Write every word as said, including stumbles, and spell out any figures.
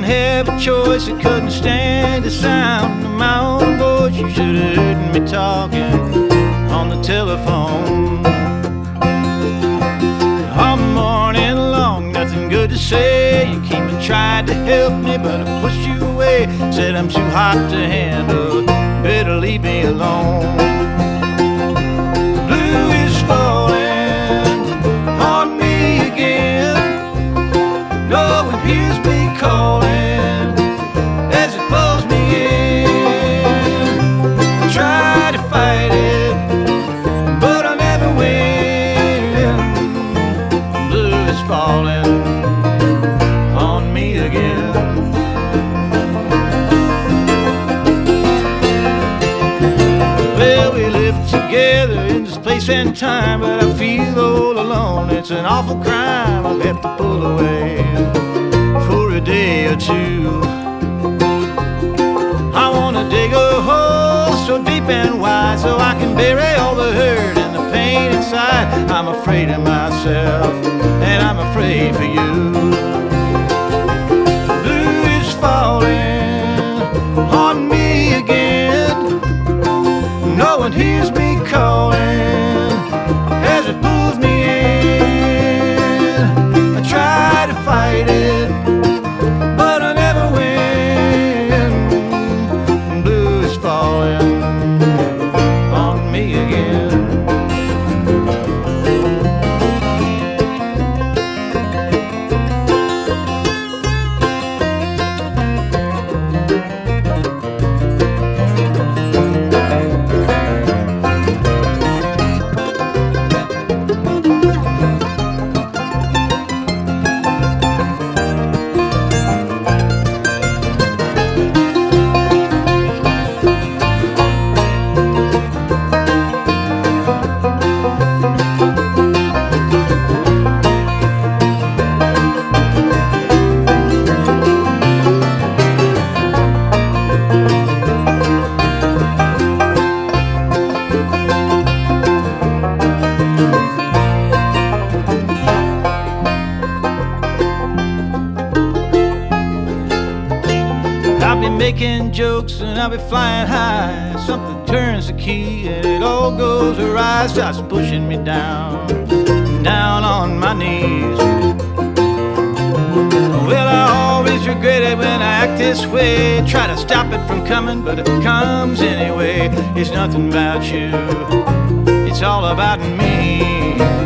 didn't have a choice, I couldn't stand the sound of my own voice. You should have heard me talking on the telephone all morning long, nothing good to say. You came and tried to help me, but I pushed you away. Said I'm too hot to handle, better leave me alone. Blue is falling on me again. No one hears me calling as it pulls me in. I try to fight it, but I never win. Blue is falling on me again. Well, we live together in this place and time, but I feel all alone. It's an awful crime I've had to pull away for a day or two. I wanna dig a hole so deep and wide, so I can bury all the hurt and the pain inside. I'm afraid of myself, and I'm afraid for you. Blue is falling on me again. No one hears me calling as it pulls me in. I try to fight it, but I never win. Blue is falling on me again. I'll be making jokes and I'll be flying high. Something turns the key and it all goes awry. Starts pushing me down, down on my knees. Well, I always regret it when I act this way. Try to stop it from coming, but it comes anyway. It's nothing about you, it's all about me.